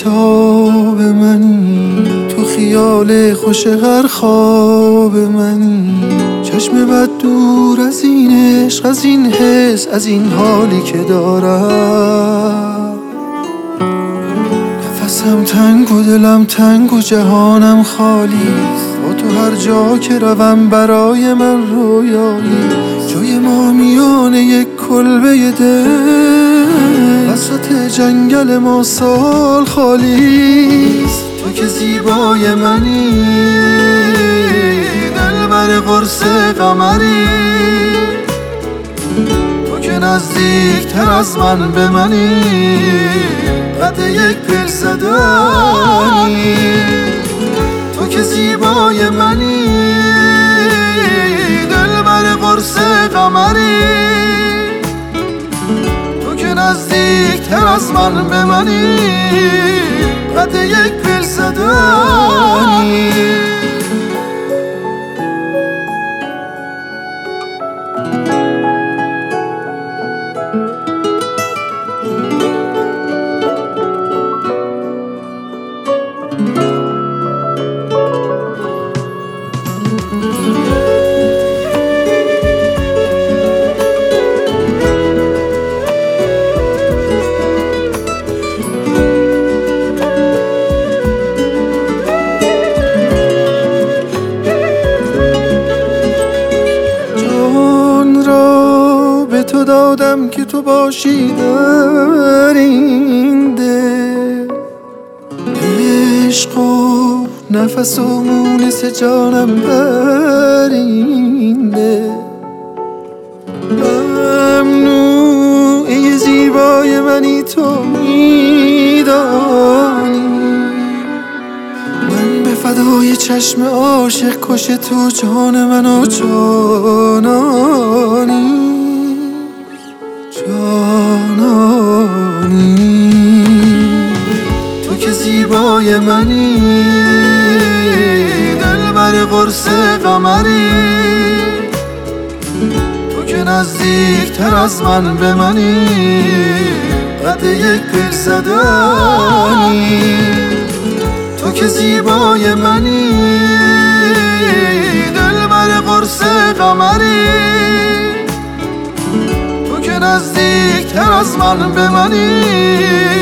بیتاب منی، تو خیال خوش هر خواب منی. چشم بد دور از این عشق، از این حس، از این حالی که دارم. نفسم تنگ و دلم تنگ و جهانم خالیست. با تو هر جا که روم برای من رویایی. جای ما میانه یک کلبه دل، وسط جنگل ما سال خالیست. تو که زیبای منی، دلبر قرص قمری. تو که نزدیک تر از من به منی، قد یک پل زدنی. تو که زیبای منی، دلبر قرص قمری. تو که نزدیک تر از من به منی، قد یک پل زدنی. تو دادم که تو باشی در این دل. عشق و نفس و مونس جانم بر این دل. ممنوعه زیبای منی، تو میدانی. من به فدای چشم عاشق کش تو جان من و جانانی. تو که زیبای منی، دلبر قرص قمری. تو که نزدیک تر از من به منی، قد یک پل زدنی. تو که زیبای منی، دلبر قرص قمری. تو که نزدیک تر از من به منی،